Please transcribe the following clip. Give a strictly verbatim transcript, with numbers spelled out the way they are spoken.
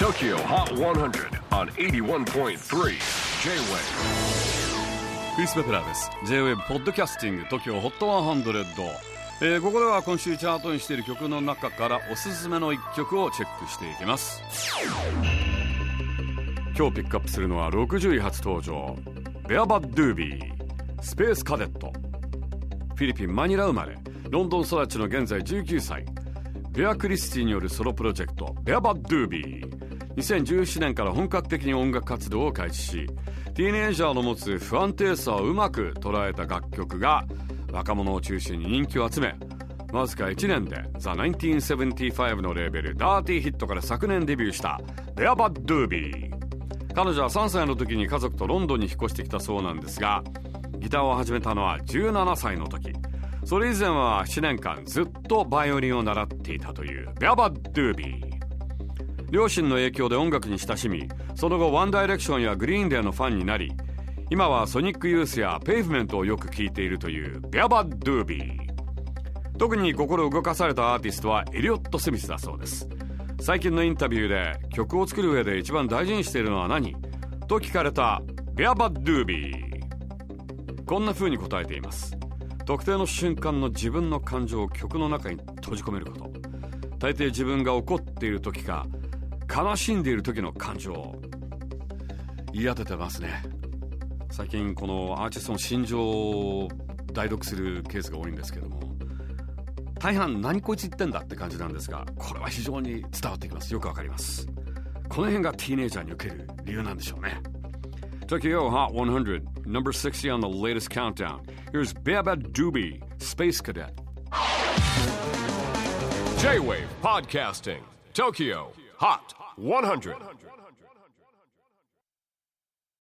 Tokyo Hot one hundred on エイティワンポイントスリー J-Wave。 クリス・ベプラーです。 J-Wave ポッドキャスティング Tokyo Hot ひゃく、えー、ここでは今週チャートにしている曲の中からおすすめのいっきょくをチェックしていきます。今日ピックアップするのはろくじゅうい初登場、ベアバッドゥービースペースカデット。フィリピンマニラ生まれ、ロンドン育ちの現在じゅうきゅうさい、ベア・クリスティによるソロプロジェクトベアバッドゥービー。にせんじゅうななねんから本格的に音楽活動を開始し、ティーネイジャーの持つ不安定さをうまく捉えた楽曲が若者を中心に人気を集め、わずかいちねんで ザ・ナインティーンセブンティーファイブ のレーベルダーティーヒットから昨年デビューしたベアバッドゥービー。彼女はさんさいの時に家族とロンドンに引っ越してきたそうなんですが、ギターを始めたのはじゅうななさいの時。それ以前はななねんかんずっとバイオリンを習っていたというベアバッドゥービー。両親の影響で音楽に親しみ、その後ワンダイレクションやグリーンデーのファンになり、今はソニックユースやペイブメントをよく聴いているというベアバッドゥービー。特に心動かされたアーティストはエリオット・スミスだそうです。最近のインタビューで曲を作る上で一番大事にしているのは何と聞かれたベアバッドゥービー、こんな風に答えています。特定の瞬間の自分の感情を曲の中に閉じ込めること。大抵自分が怒っている時か悲しんでいる時の感情を言い当ててますね。最近このアーティストの心情を代読するケースが多いんですけども、大半何こいつ言ってんだって感じなんですが、これは非常に伝わってきます。よくわかります。この辺がティーネイジャーに受ける理由なんでしょうね。 Tokyo Hot one hundred number sixty on the latest countdown. Here's Bea Bac Dooby Space Cadet. J-Wave Podcasting Tokyo Hot one hundred.